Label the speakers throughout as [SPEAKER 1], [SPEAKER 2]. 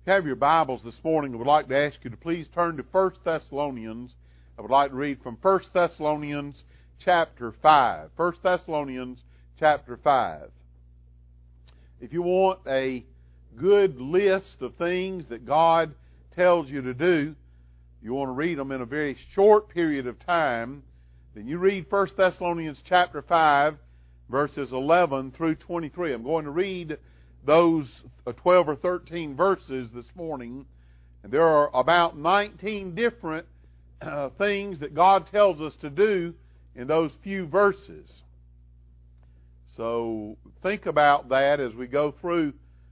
[SPEAKER 1] If you have your Bibles this morning, I would like to ask you to please turn to 1 Thessalonians. I would like to read from 1 Thessalonians chapter 5. 1 Thessalonians chapter 5. If you want a good list of things that God tells you to do, you want to read them in a very short period of time, then you read 1 Thessalonians chapter 5, verses 11 through 23. I'm going to read those 12 or 13 verses this morning, and there are about 19 different things that God tells us to do in those few verses. So think about that as we go through.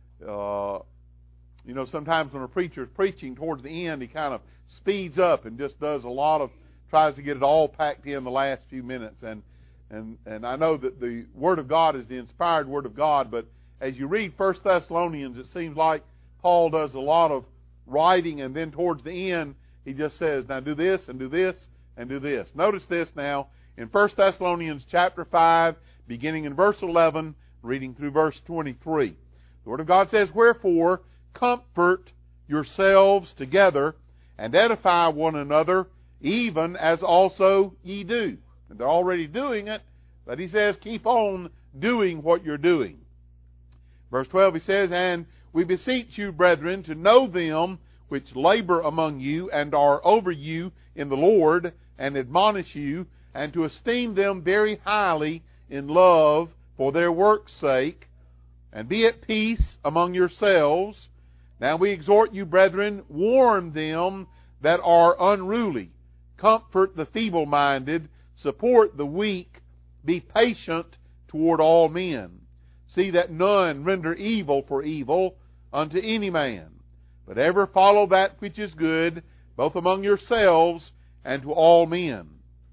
[SPEAKER 1] Sometimes when a preacher is preaching towards the end, he kind of speeds up and just does tries to get it all packed in the last few minutes. And I know that the Word of God is the inspired Word of God, but as you read 1 Thessalonians, it seems like Paul does a lot of writing, and then towards the end, he just says, now do this, and do this, and do this. Notice this now, in 1 Thessalonians chapter 5, beginning in verse 11, reading through verse 23. The Word of God says, "Wherefore, comfort yourselves together, and edify one another, even as also ye do." And they're already doing it, but he says, keep on doing what you're doing. Verse 12, he says, "And we beseech you, brethren, to know them which labor among you, and are over you in the Lord, and admonish you, and to esteem them very highly in love for their work's sake, and be at peace among yourselves. Now we exhort you, brethren, warn them that are unruly, comfort the feeble-minded, support the weak, be patient toward all men. See that none render evil for evil unto any man, but ever follow that which is good, both among yourselves and to all men.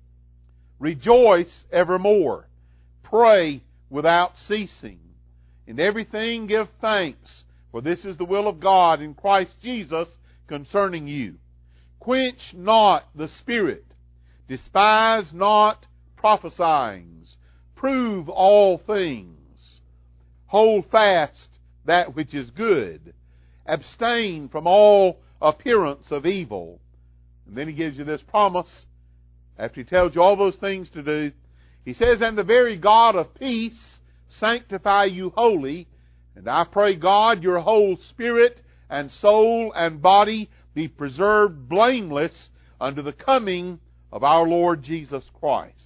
[SPEAKER 1] Rejoice evermore. Pray without ceasing. In everything give thanks, for this is the will of God in Christ Jesus concerning you. Quench not the spirit. Despise not prophesying. Prove all things. Hold fast that which is good. Abstain from all appearance of evil." And then he gives you this promise. After he tells you all those things to do, he says, "And the very God of peace sanctify you wholly. And I pray God your whole spirit and soul and body be preserved blameless unto the coming of our Lord Jesus Christ."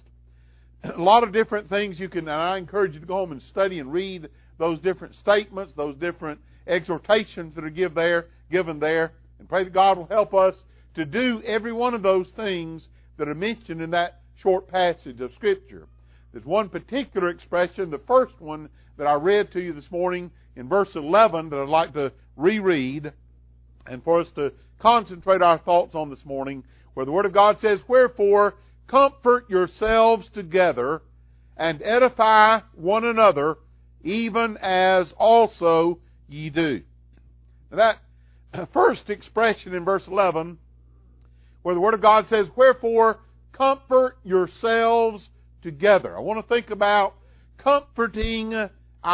[SPEAKER 1] A lot of different things and I encourage you to go home and study and read those different statements, those different exhortations that are given there, and pray that God will help us to do every one of those things that are mentioned in that short passage of Scripture. There's one particular expression, the first one that I read to you this morning in verse 11, that I'd like to reread, and for us to concentrate our thoughts on this morning, where the Word of God says, "Wherefore, comfort yourselves together, and edify one another, even as also ye do." Now that first expression in verse 11, where the Word of God says, "Wherefore, comfort yourselves together." I want to think about comforting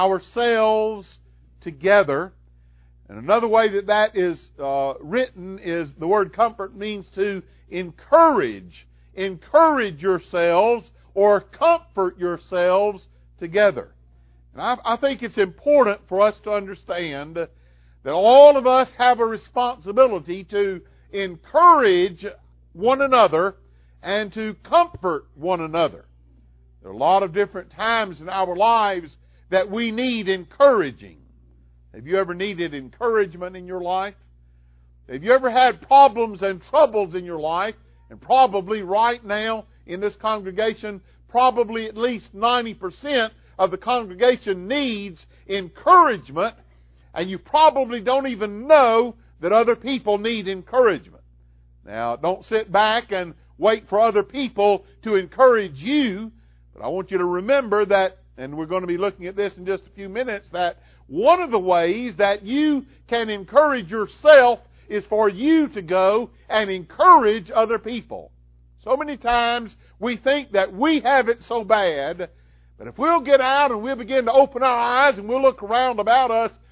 [SPEAKER 1] ourselves together. And another way that is written is the word comfort means to encourage. Encourage yourselves or comfort yourselves together. And I think it's important for us to understand that all of us have a responsibility to encourage one another and to comfort one another. There are a lot of different times in our lives that we need encouraging. Have you ever needed encouragement in your life? Have you ever had problems and troubles in your life? And probably right now in this congregation, probably at least 90% of the congregation needs encouragement, and you probably don't even know that other people need encouragement. Now, don't sit back and wait for other people to encourage you, but I want you to remember that, and we're going to be looking at this in just a few minutes, that one of the ways that you can encourage yourself is for you to go and encourage other people. So many times we think that we have it so bad, but if we'll get out and we'll begin to open our eyes and we'll look around about us,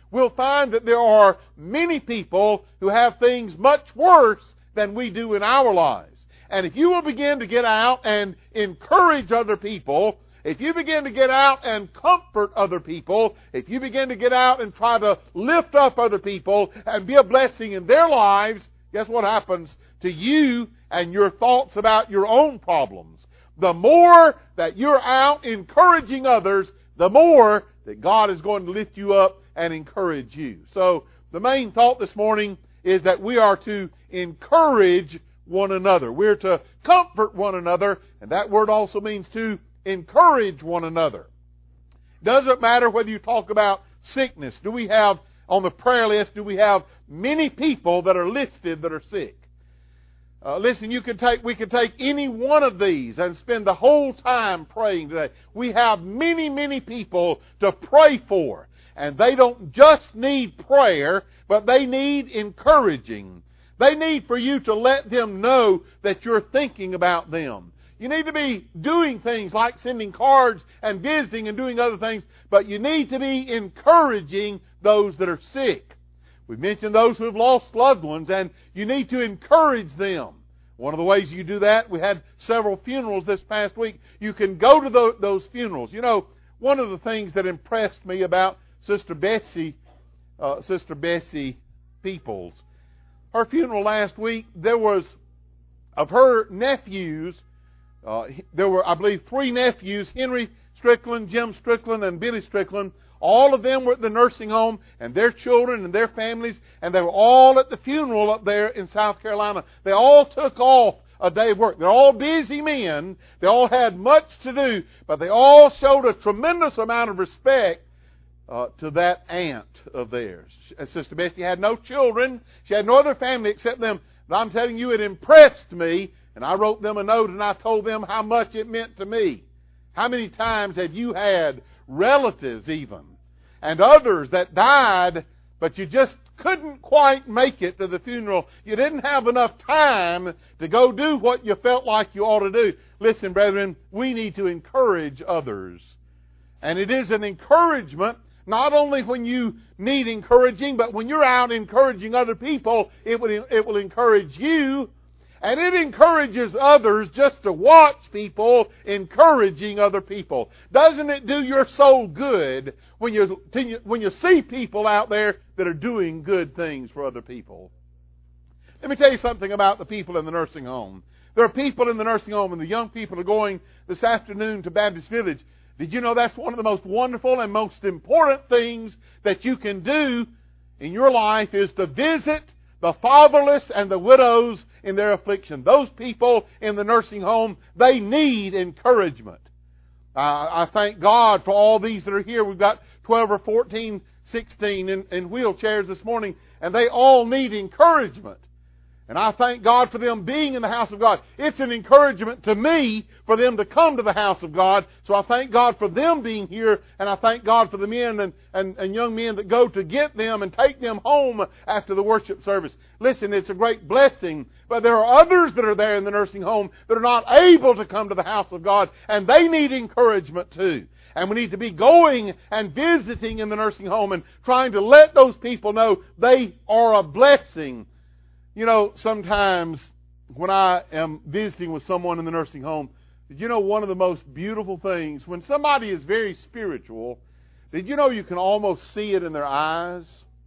[SPEAKER 1] we'll find that there are many people who have things much worse than we do in our lives. And if you will begin to get out and encourage other people, if you begin to get out and comfort other people, if you begin to get out and try to lift up other people and be a blessing in their lives, guess what happens to you and your thoughts about your own problems? The more that you're out encouraging others, the more that God is going to lift you up and encourage you. So the main thought this morning is that we are to encourage one another. We're to comfort one another, and that word also means to encourage one another. Doesn't matter whether you talk about sickness. Do we have, on the prayer list, do we have many people that are listed that are sick? Listen, we could take any one of these and spend the whole time praying today. We have many, many people to pray for. And they don't just need prayer, but they need encouraging. They need for you to let them know that you're thinking about them. You need to be doing things like sending cards and visiting and doing other things, but you need to be encouraging those that are sick. We've mentioned those who have lost loved ones, and you need to encourage them. One of the ways you do that, we had several funerals this past week. You can go to those funerals. You know, one of the things that impressed me about Sister Bessie Peoples, her funeral last week, there was, of her nephews, there were, I believe, 3 nephews, Henry Strickland, Jim Strickland, and Billy Strickland. All of them were at the nursing home, and their children and their families, and they were all at the funeral up there in South Carolina. They all took off a day of work. They're all busy men. They all had much to do, but they all showed a tremendous amount of respect to that aunt of theirs. Sister Bessie had no children. She had no other family except them. But I'm telling you, it impressed me, and I wrote them a note, and I told them how much it meant to me. How many times have you had relatives even, and others that died, but you just couldn't quite make it to the funeral? You didn't have enough time to go do what you felt like you ought to do. Listen, brethren, we need to encourage others. And it is an encouragement, not only when you need encouraging, but when you're out encouraging other people, it will encourage you. And it encourages others just to watch people encouraging other people. Doesn't it do your soul good when you see people out there that are doing good things for other people? Let me tell you something about the people in the nursing home. There are people in the nursing home, and the young people are going this afternoon to Baptist Village. Did you know that's one of the most wonderful and most important things that you can do in your life is to visit the fatherless and the widows in their affliction. Those people in the nursing home, they need encouragement. I thank God for all these that are here. We've got 12 or 14, 16 in wheelchairs this morning, and they all need encouragement. And I thank God for them being in the house of God. It's an encouragement to me for them to come to the house of God. So I thank God for them being here, and I thank God for the men and young men that go to get them and take them home after the worship service. Listen, it's a great blessing. But there are others that are there in the nursing home that are not able to come to the house of God, and they need encouragement too. And we need to be going and visiting in the nursing home and trying to let those people know they are a blessing. You know, sometimes when I am visiting with someone in the nursing home, did you know one of the most beautiful things, when somebody is very spiritual, did you know you can almost see it in their eyes?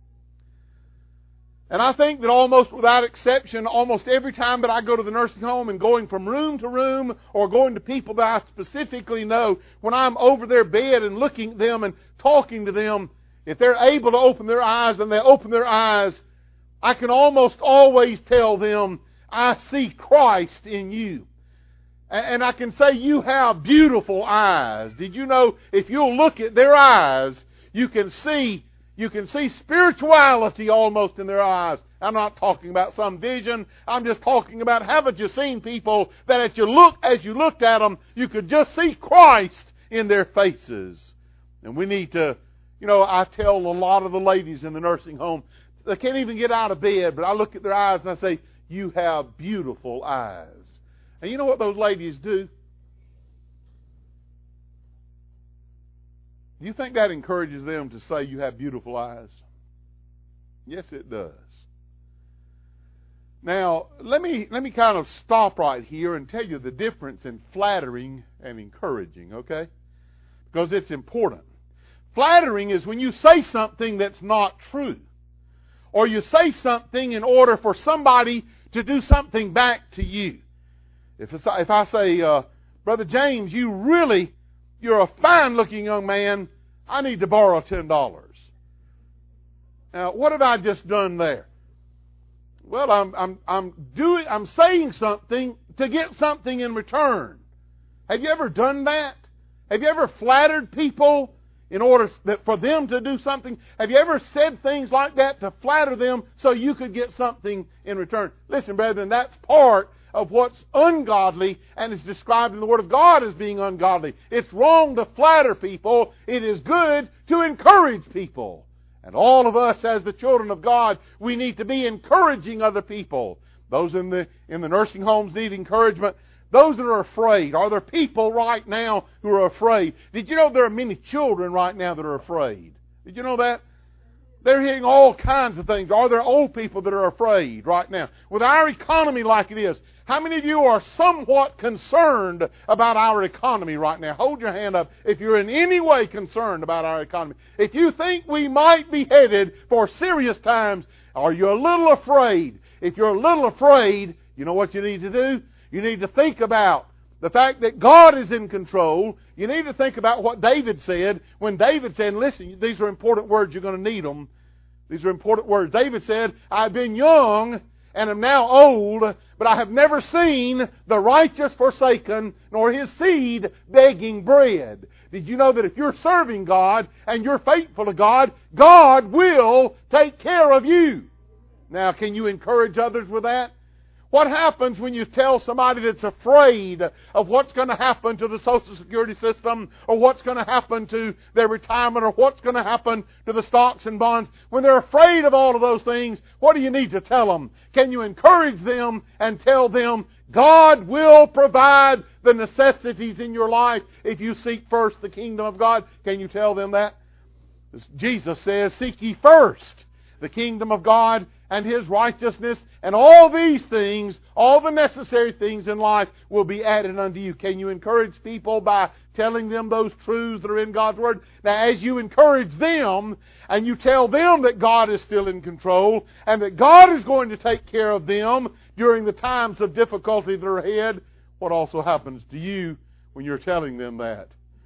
[SPEAKER 1] And I think that almost without exception, almost every time that I go to the nursing home and going from room to room or going to people that I specifically know, when I'm over their bed and looking at them and talking to them, if they're able to open their eyes and they open their eyes, I can almost always tell them, I see Christ in you. And I can say, you have beautiful eyes. Did you know if you'll look at their eyes, you can see spirituality almost in their eyes. I'm not talking about some vision. I'm just talking about, haven't you seen people that as you looked at them, you could just see Christ in their faces. And we need to, I tell a lot of the ladies in the nursing home, they can't even get out of bed, but I look at their eyes and I say, you have beautiful eyes. And you know what those ladies do? Do you think that encourages them to say you have beautiful eyes? Yes, it does. Now, let me kind of stop right here and tell you the difference in flattering and encouraging, okay? Because it's important. Flattering is when you say something that's not true. Or you say something in order for somebody to do something back to you. If I say, Brother James, you're a fine-looking young man, I need to borrow $10. Now, what have I just done there? Well, I'm saying something to get something in return. Have you ever done that? Have you ever flattered people in order for them to do something? Have you ever said things like that to flatter them so you could get something in return? Listen, brethren, that's part of what's ungodly and is described in the Word of God as being ungodly. It's wrong to flatter people. It is good to encourage people. And all of us as the children of God, we need to be encouraging other people. Those in the nursing homes need encouragement. Those that are afraid. Are there people right now who are afraid? Did you know there are many children right now that are afraid? Did you know that? They're hearing all kinds of things. Are there old people that are afraid right now? With our economy like it is, how many of you are somewhat concerned about our economy right now? Hold your hand up if you're in any way concerned about our economy. If you think we might be headed for serious times, are you a little afraid? If you're a little afraid, you know what you need to do? You need to think about the fact that God is in control. You need to think about what David said when David said, listen, these are important words, you're going to need them. These are important words. David said, I've been young and am now old, but I have never seen the righteous forsaken, nor his seed begging bread. Did you know that if you're serving God and you're faithful to God, God will take care of you? Now, can you encourage others with that? What happens when you tell somebody that's afraid of what's going to happen to the Social Security system, or what's going to happen to their retirement, or what's going to happen to the stocks and bonds? When they're afraid of all of those things, what do you need to tell them? Can you encourage them and tell them God will provide the necessities in your life if you seek first the kingdom of God? Can you tell them that? Jesus says, seek ye first the kingdom of God and His righteousness, and all these things, all the necessary things in life will be added unto you. Can you encourage people by telling them those truths that are in God's Word? Now, as you encourage them, and you tell them that God is still in control, and that God is going to take care of them during the times of difficulty that are ahead, what also happens to you when you're telling them that?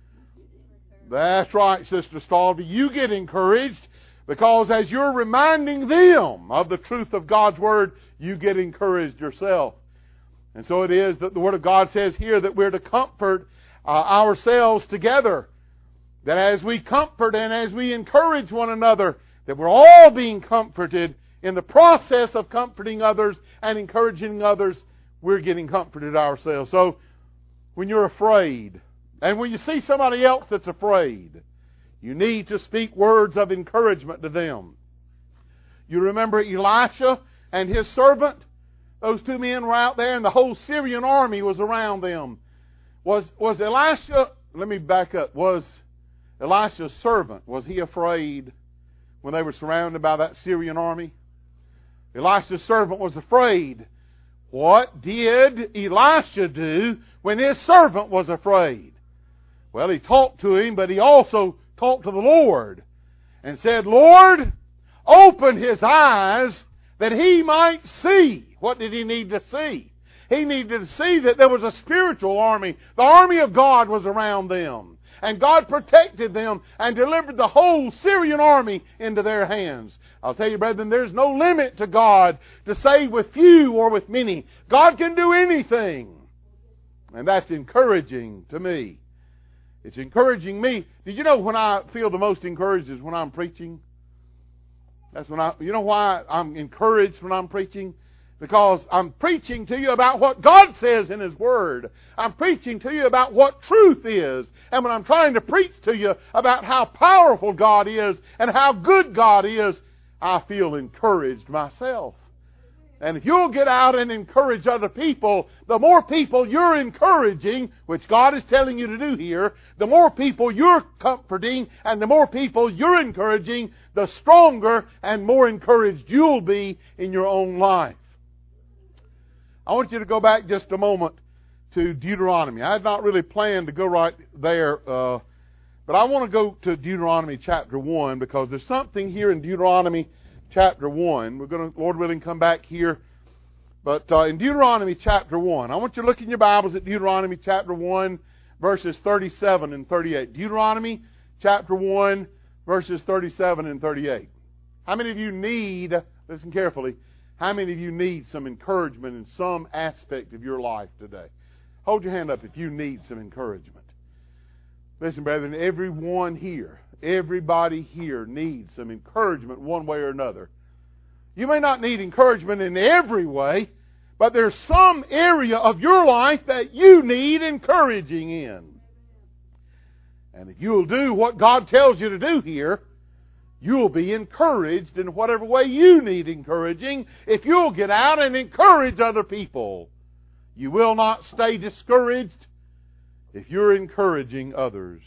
[SPEAKER 1] That's right, Sister Stalvey. You get encouraged, because as you're reminding them of the truth of God's Word, you get encouraged yourself. And so it is that the Word of God says here that we're to comfort ourselves together. That as we comfort and as we encourage one another, that we're all being comforted. In the process of comforting others and encouraging others, we're getting comforted ourselves. So when you're afraid, and when you see somebody else that's afraid, you need to speak words of encouragement to them. You remember Elisha and his servant? Those two men were out there and the whole Syrian army was around them. Was Elisha, let me back up, was Elisha's servant, was he afraid when they were surrounded by that Syrian army? Elisha's servant was afraid. What did Elisha do when his servant was afraid? Well, he talked to him, but he also talked to the Lord and said, Lord, open his eyes that he might see. What did he need to see? He needed to see that there was a spiritual army. The army of God was around them. And God protected them and delivered the whole Syrian army into their hands. I'll tell you, brethren, there's no limit to God to save with few or with many. God can do anything. And that's encouraging to me. It's encouraging me. Did you know when I feel the most encouraged is when I'm preaching? That's when you know why I'm encouraged when I'm preaching? Because I'm preaching to you about what God says in His Word. I'm preaching to you about what truth is. And when I'm trying to preach to you about how powerful God is and how good God is, I feel encouraged myself. And if you'll get out and encourage other people, the more people you're encouraging, which God is telling you to do here, the more people you're comforting and the more people you're encouraging, the stronger and more encouraged you'll be in your own life. I want you to go back just a moment to Deuteronomy. I had not really planned to go right there, but I want to go to Deuteronomy chapter 1 because there's something here in Deuteronomy chapter 1. We're going to, Lord willing, come back here. But in Deuteronomy chapter 1, I want you to look in your Bibles at Deuteronomy chapter 1, verses 37 and 38. Deuteronomy chapter 1, verses 37 and 38. How many of you need, listen carefully, how many of you need some encouragement in some aspect of your life today? Hold your hand up if you need some encouragement. Listen, brethren, everyone here, everybody here needs some encouragement one way or another. You may not need encouragement in every way, but there's some area of your life that you need encouraging in. And if you'll do what God tells you to do here, you'll be encouraged in whatever way you need encouraging. If you'll get out and encourage other people, you will not stay discouraged if you're encouraging others.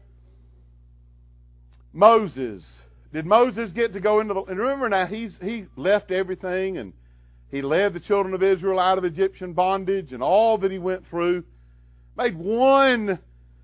[SPEAKER 1] Moses. Did Moses get to go into the... And remember now, he left everything and he led the children of Israel out of Egyptian bondage and all that he went through. Made one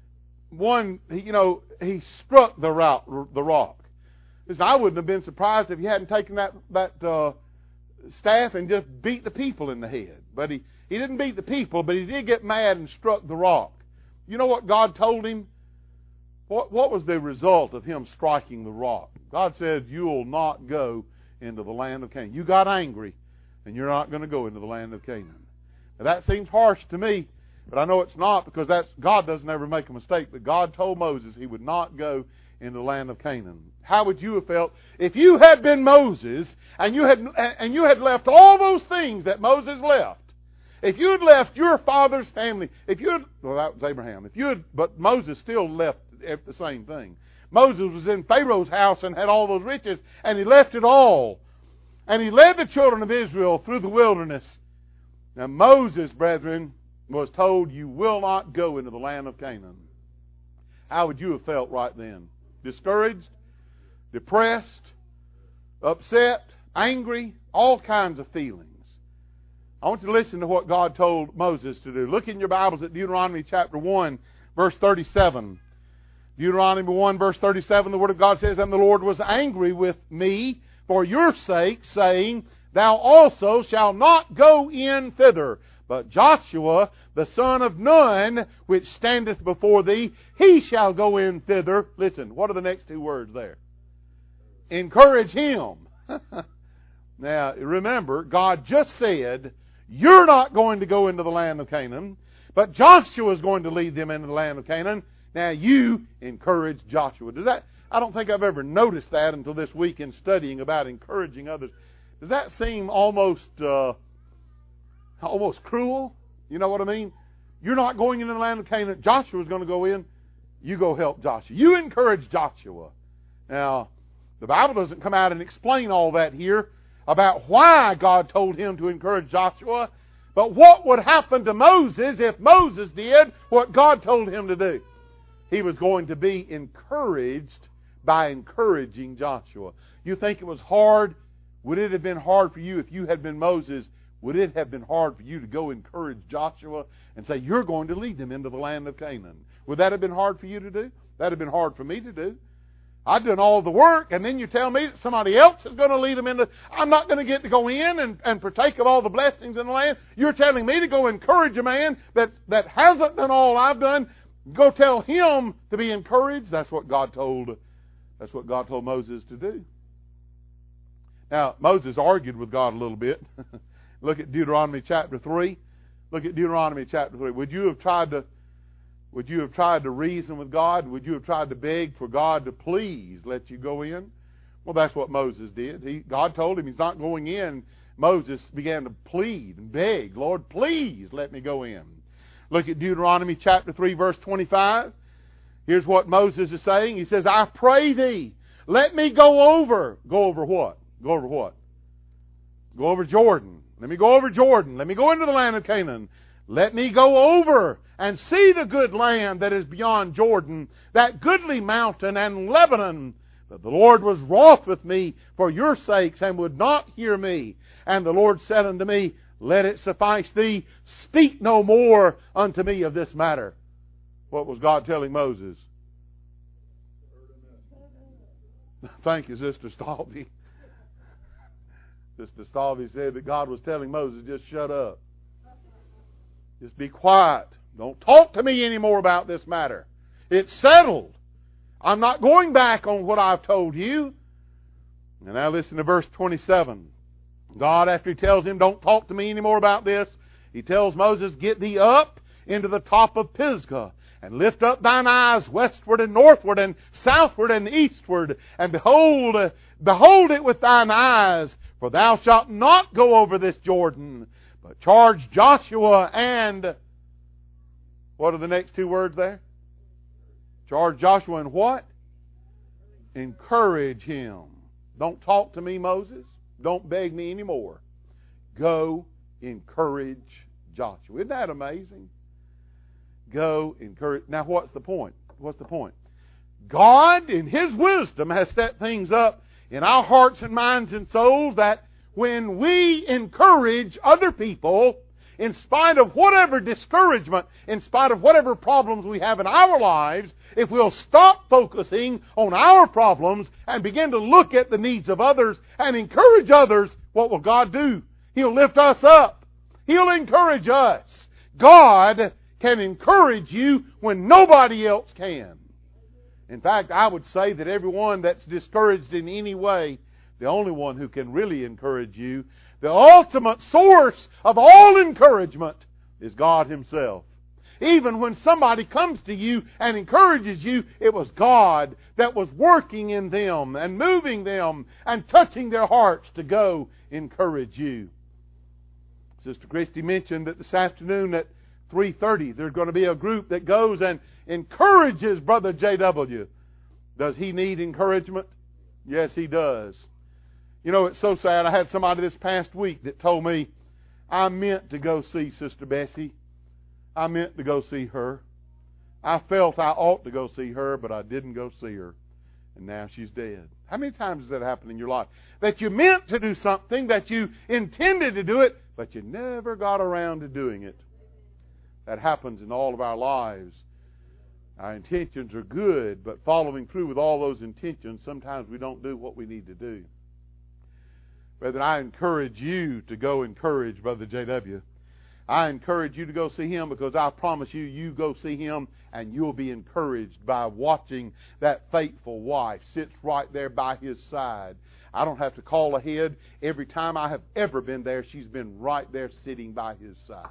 [SPEAKER 1] he struck the rock. Listen, I wouldn't have been surprised if he hadn't taken that staff and just beat the people in the head. But he didn't beat the people, but he did get mad and struck the rock. You know what God told him? What was the result of him striking the rock? God said, you'll not go into the land of Canaan. You got angry, and you're not going to go into the land of Canaan. Now, that seems harsh to me, but I know it's not, because God doesn't ever make a mistake. But God told Moses he would not go into the land of Canaan. How would you have felt if you had been Moses and you had left all those things that Moses left? If you had left your father's family, that was Abraham. But Moses still left the same thing. Moses was in Pharaoh's house and had all those riches, and he left it all. And he led the children of Israel through the wilderness. Now Moses, brethren, was told, you will not go into the land of Canaan. How would you have felt right then? Discouraged, depressed, upset, angry, all kinds of feelings. I want you to listen to what God told Moses to do. Look in your Bibles at Deuteronomy chapter 1, verse 37. Deuteronomy 1, verse 37, the Word of God says, and the Lord was angry with me for your sake, saying, thou also shalt not go in thither. But Joshua, the son of Nun, which standeth before thee, he shall go in thither. Listen, what are the next two words there? Encourage him. Now, remember, God just said, you're not going to go into the land of Canaan, but Joshua is going to lead them into the land of Canaan. Now you encourage Joshua. I don't think I've ever noticed that until this week in studying about encouraging others. Does that seem almost cruel? You know what I mean? You're not going into the land of Canaan. Joshua's going to go in. You go help Joshua. You encourage Joshua. Now, the Bible doesn't come out and explain all that here about why God told him to encourage Joshua. But what would happen to Moses if Moses did what God told him to do? He was going to be encouraged by encouraging Joshua. You think it was hard? Would it have been hard for you if you had been Moses? Would it have been hard for you to go encourage Joshua and say, you're going to lead them into the land of Canaan? Would that have been hard for you to do? That would have been hard for me to do. I've done all the work, and then you tell me that somebody else is going to lead them into... I'm not going to get to go in and partake of all the blessings in the land. You're telling me to go encourage a man that hasn't done all I've done. Go tell him to be encouraged. That's what God told Moses to do. Now, Moses argued with God a little bit. Look at Deuteronomy chapter 3. Look at Deuteronomy chapter 3. Would you have tried to reason with God? Would you have tried to beg for God to please let you go in? Well, that's what Moses did. God told him he's not going in. Moses began to plead and beg, Lord, please let me go in. Look at Deuteronomy chapter 3, verse 25. Here's what Moses is saying. He says, I pray thee, let me go over. Go over what? Go over what? Go over Jordan. Let me go over Jordan. Let me go into the land of Canaan. Let me go over and see the good land that is beyond Jordan, that goodly mountain and Lebanon. But the Lord was wroth with me for your sakes, and would not hear me. And the Lord said unto me, Let it suffice thee, speak no more unto me of this matter. What was God telling Moses? Thank you, Sister Stalvey. Sister Stalvey said that God was telling Moses, just shut up. Just be quiet. Don't talk to me anymore about this matter. It's settled. I'm not going back on what I've told you. And now listen to verse 27. God, after He tells him, don't talk to me anymore about this, He tells Moses, get thee up into the top of Pisgah, and lift up thine eyes westward and northward and southward and eastward, and behold it with thine eyes, for thou shalt not go over this Jordan, but charge Joshua and... What are the next two words there? Charge Joshua and what? Encourage him. Don't talk to me, Moses. Don't beg me anymore. Go encourage Joshua. Isn't that amazing? Go encourage. Now what's the point? What's the point? God, in His wisdom, has set things up in our hearts and minds and souls that when we encourage other people, in spite of whatever discouragement, in spite of whatever problems we have in our lives, if we'll stop focusing on our problems and begin to look at the needs of others and encourage others, what will God do? He'll lift us up. He'll encourage us. God can encourage you when nobody else can. In fact, I would say that everyone that's discouraged in any way, the only one who can really encourage you, the ultimate source of all encouragement, is God Himself. Even when somebody comes to you and encourages you, it was God that was working in them and moving them and touching their hearts to go encourage you. Sister Christy mentioned that this afternoon at 3:30 there's going to be a group that goes and encourages Brother J.W. Does he need encouragement? Yes, he does. You know, it's so sad. I had somebody this past week that told me, I meant to go see Sister Bessie. I meant to go see her. I felt I ought to go see her, but I didn't go see her. And now she's dead. How many times has that happened in your life? That you meant to do something, that you intended to do it, but you never got around to doing it. That happens in all of our lives. Our intentions are good, but following through with all those intentions, sometimes we don't do what we need to do. Brethren, I encourage you to go encourage Brother J.W. I encourage you to go see him, because I promise you, you go see him and you'll be encouraged by watching that faithful wife sits right there by his side. I don't have to call ahead. Every time I have ever been there, she's been right there sitting by his side.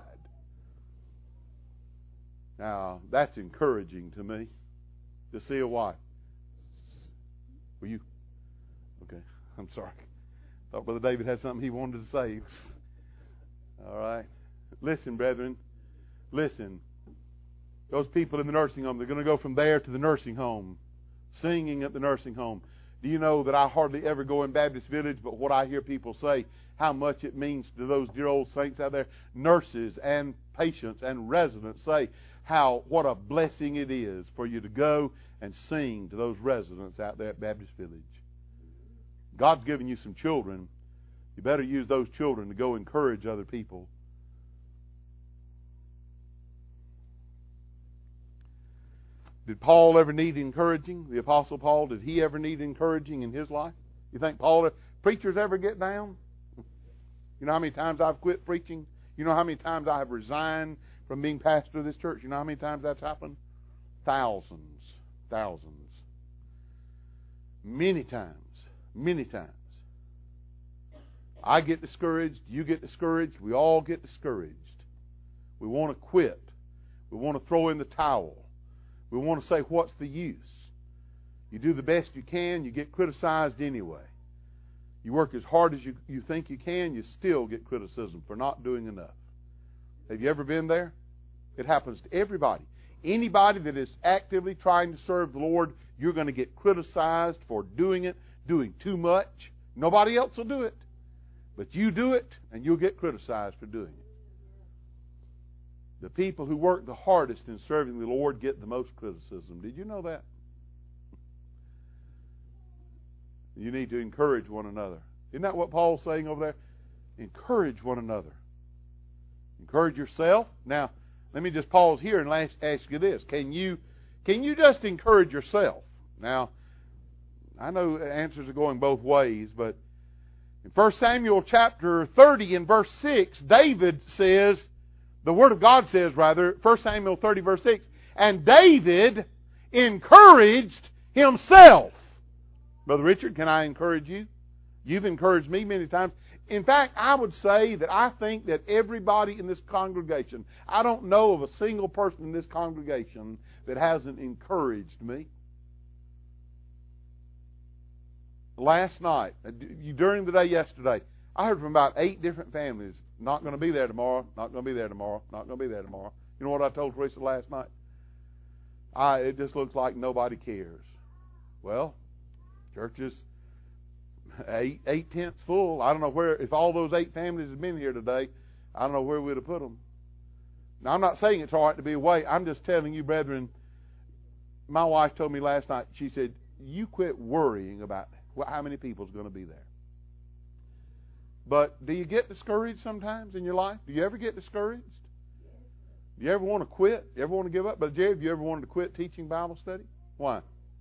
[SPEAKER 1] Now, that's encouraging to me, to see a wife. Were you? Okay, I'm sorry. I thought Brother David had something he wanted to say. All right. Listen, brethren. Listen. Those people in the nursing home, they're going to go from there to the nursing home, singing at the nursing home. Do you know that I hardly ever go in Baptist Village, but what I hear people say, how much it means to those dear old saints out there, nurses and patients and residents say what a blessing it is for you to go and sing to those residents out there at Baptist Village. God's given you some children. You better use those children to go encourage other people. Did Paul ever need encouraging? The Apostle Paul, did he ever need encouraging in his life? You think preachers ever get down? You know how many times I've quit preaching? You know how many times I have resigned from being pastor of this church? You know how many times that's happened? Thousands. Thousands. Many times. Many times. I get discouraged. You get discouraged. We all get discouraged. We want to quit. We want to throw in the towel. We want to say, what's the use? You do the best you can. You get criticized anyway. You work as hard as you think you can. You still get criticism for not doing enough. Have you ever been there? It happens to everybody. Anybody that is actively trying to serve the Lord, you're going to get criticized for doing it, doing too much. Nobody else will do it. But you do it, and you'll get criticized for doing it. The people who work the hardest in serving the Lord get the most criticism. Did you know that? You need to encourage one another. Isn't that what Paul's saying over there? Encourage one another. Encourage yourself. Now, let me just pause here and ask you this. Can you just encourage yourself? Now, I know answers are going both ways, but in 1 Samuel chapter 30 and verse 6, David says, the Word of God says rather, 1 Samuel 30 verse 6, and David encouraged himself. Brother Richard, can I encourage you? You've encouraged me many times. In fact, I would say that I think that everybody in this congregation, I don't know of a single person in this congregation that hasn't encouraged me. Last night, during the day yesterday, I heard from about 8 different families, not going to be there tomorrow, not going to be there tomorrow, not going to be there tomorrow. You know what I told Teresa last night? It just looks like nobody cares. Well, church is 8/10 full. I don't know where, if all those 8 families had been here today, I don't know where we'd have put them. Now, I'm not saying it's all right to be away. I'm just telling you, brethren, my wife told me last night, she said, you quit worrying about how many people's going to be there. But do you get discouraged sometimes in your life? Do you ever get discouraged? Do you ever want to quit? You ever want to give up? But Jerry, have you ever wanted to quit teaching Bible study? Why?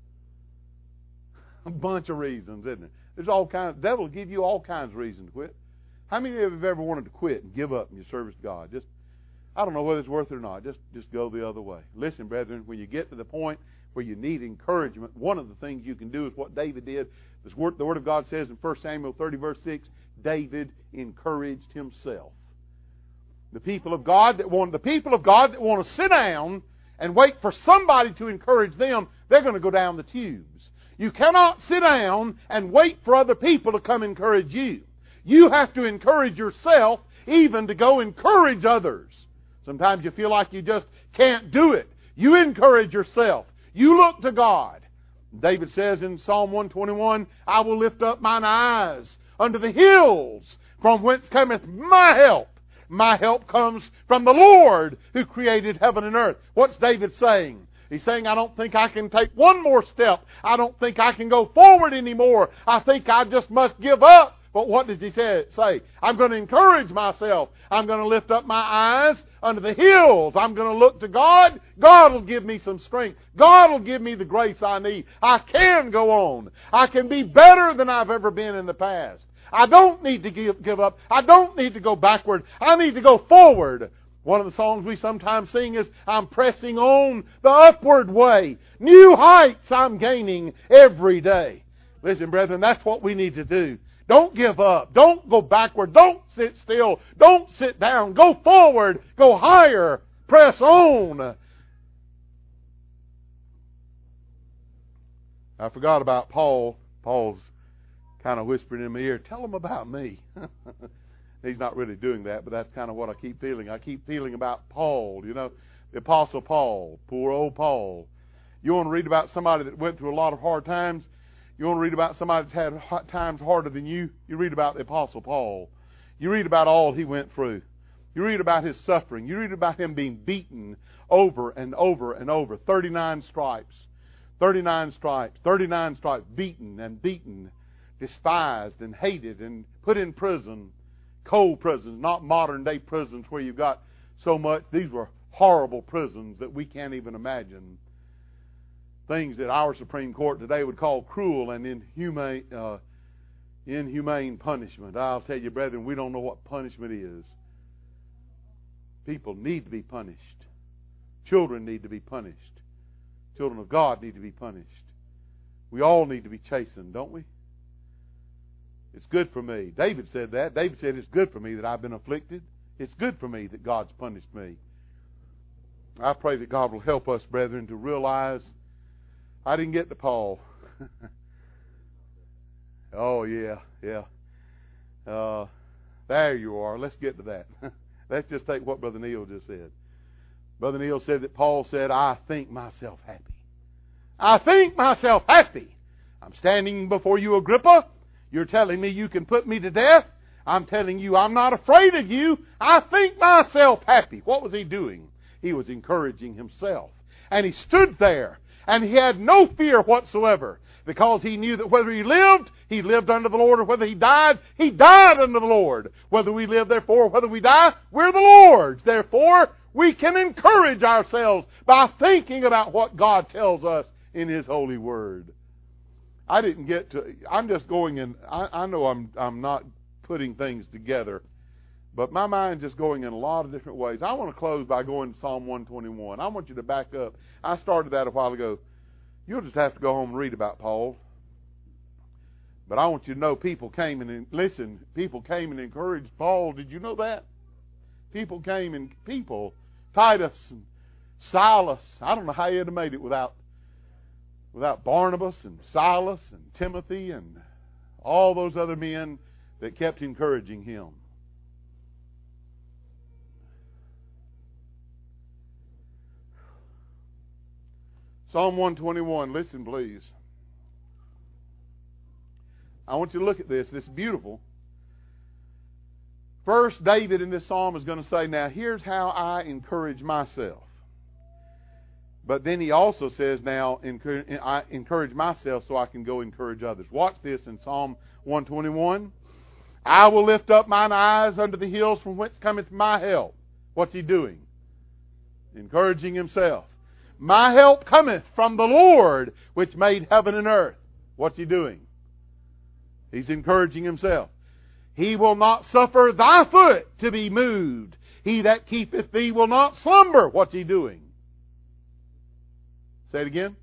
[SPEAKER 1] A bunch of reasons, isn't it? There's all kinds. The devil will give you all kinds of reasons to quit. How many of you have ever wanted to quit and give up in your service to God? Just, I don't know whether it's worth it or not. Just go the other way. Listen, brethren, when you get to the point where you need encouragement, one of the things you can do is what David did. The Word of God says in 1 Samuel 30, verse 6, David encouraged himself. The people of God that want to sit down and wait for somebody to encourage them, they're going to go down the tubes. You cannot sit down and wait for other people to come encourage you. You have to encourage yourself even to go encourage others. Sometimes you feel like you just can't do it. You encourage yourself. You look to God. David says in Psalm 121, I will lift up mine eyes unto the hills, from whence cometh my help. My help comes from the Lord who created heaven and earth. What's David saying? He's saying, I don't think I can take one more step. I don't think I can go forward anymore. I think I just must give up. But what does he say? I'm going to encourage myself. I'm going to lift up my eyes unto the hills. I'm going to look to God. God will give me some strength. God will give me the grace I need. I can go on. I can be better than I've ever been in the past. I don't need to give up. I don't need to go backward. I need to go forward. One of the songs we sometimes sing is, I'm pressing on the upward way. New heights I'm gaining every day. Listen, brethren, that's what we need to do. Don't give up. Don't go backward. Don't sit still. Don't sit down. Go forward. Go higher. Press on. I forgot about Paul. Paul's kind of whispering in my ear, tell them about me. He's not really doing that, but that's kind of what I keep feeling. I keep feeling about Paul, the Apostle Paul, poor old Paul. You want to read about somebody that went through a lot of hard times? You want to read about somebody that's had times harder than you? You read about the Apostle Paul. You read about all he went through. You read about his suffering. You read about him being beaten over and over and over. 39 stripes. 39 stripes. 39 stripes. Beaten, despised and hated and put in prison. Cold prisons, not modern day prisons where you've got so much. These were horrible prisons that we can't even imagine. Things that our Supreme Court today would call cruel and inhumane punishment. I'll tell you, brethren, we don't know what punishment is. People need to be punished. Children need to be punished. Children of God need to be punished. We all need to be chastened, don't we? It's good for me. David said that. David said, it's good for me that I've been afflicted. It's good for me that God's punished me. I pray that God will help us, brethren, to realize I didn't get to Paul. Oh, yeah. There you are. Let's get to that. Let's just take what Brother Neil just said. Brother Neil said that Paul said, I think myself happy. I think myself happy. I'm standing before you, Agrippa. You're telling me you can put me to death. I'm telling you, I'm not afraid of you. I think myself happy. What was he doing? He was encouraging himself. And he stood there, and he had no fear whatsoever, because he knew that whether he lived under the Lord, or whether he died under the Lord. Whether we live, therefore, or whether we die, we're the Lord's. Therefore, we can encourage ourselves by thinking about what God tells us in His holy Word. I'm just going in, I know I'm not putting things together, but my mind's just going in a lot of different ways. I want to close by going to Psalm 121. I want you to back up. I started that a while ago. You'll just have to go home and read about Paul. But I want you to know people came and encouraged Paul. Did you know that? Titus and Silas. I don't know how he had made it without Barnabas and Silas and Timothy and all those other men that kept encouraging him. Psalm 121, listen please. I want you to look at this. This is beautiful. First, David in this psalm is going to say, now here's how I encourage myself. But then he also says, now I encourage myself so I can go encourage others. Watch this in Psalm 121. I will lift up mine eyes unto the hills from whence cometh my help. What's he doing? Encouraging himself. My help cometh from the Lord, which made heaven and earth. What's he doing? He's encouraging himself. He will not suffer thy foot to be moved. He that keepeth thee will not slumber. What's he doing? Say it again.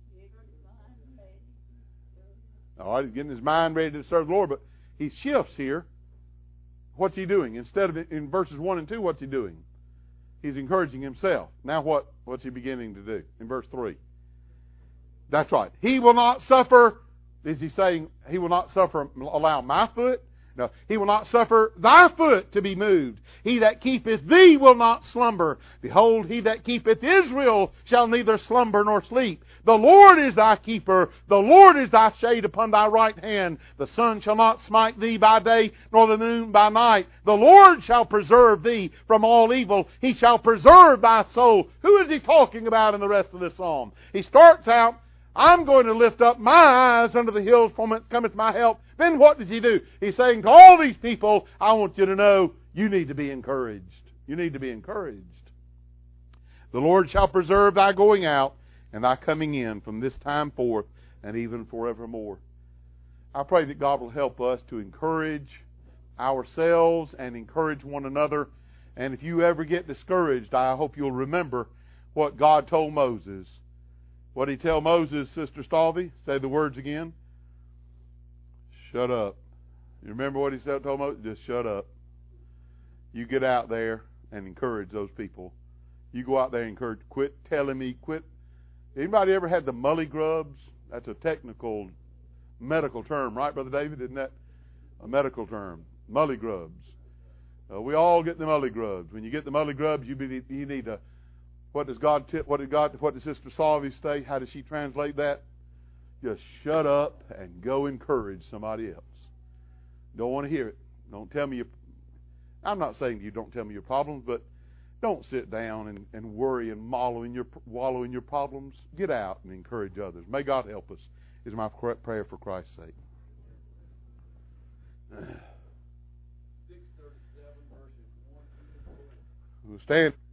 [SPEAKER 1] All right, he's getting his mind ready to serve the Lord, but he shifts here. What's he doing? Instead of in verses 1 and 2, what's he doing? He's encouraging himself. Now what's he beginning to do? In verse 3. That's right. He will not suffer. Is he saying he will not suffer, allow my foot? No. He will not suffer thy foot to be moved. He that keepeth thee will not slumber. Behold, he that keepeth Israel shall neither slumber nor sleep. The Lord is thy keeper. The Lord is thy shade upon thy right hand. The sun shall not smite thee by day, nor the moon by night. The Lord shall preserve thee from all evil. He shall preserve thy soul. Who is he talking about in the rest of this psalm? He starts out, I'm going to lift up my eyes unto the hills from whence cometh my help. Then what does he do? He's saying to all these people, I want you to know you need to be encouraged. You need to be encouraged. The Lord shall preserve thy going out and thy coming in from this time forth and even forevermore. I pray that God will help us to encourage ourselves and encourage one another. And if you ever get discouraged, I hope you'll remember what God told Moses. What did he tell Moses, Sister Stalvey? Say the words again. Shut up. You remember what he said, told Moses? Just shut up. You get out there and encourage those people. You go out there and encourage. Quit telling me. Quit. Anybody ever had the mully grubs? That's a technical medical term, right, Brother David? Isn't that a medical term? Mully grubs. We all get the mully grubs. When you get the mully grubs, you need to. What does Sister Salvi say? How does she translate that? Just shut up and go encourage somebody else. Don't want to hear it. Don't tell me I'm not saying you don't tell me your problems, but don't sit down and worry and wallow in your problems. Get out and encourage others. May God help us, is my prayer for Christ's sake. 637 verses 1 through 4. We'll stand.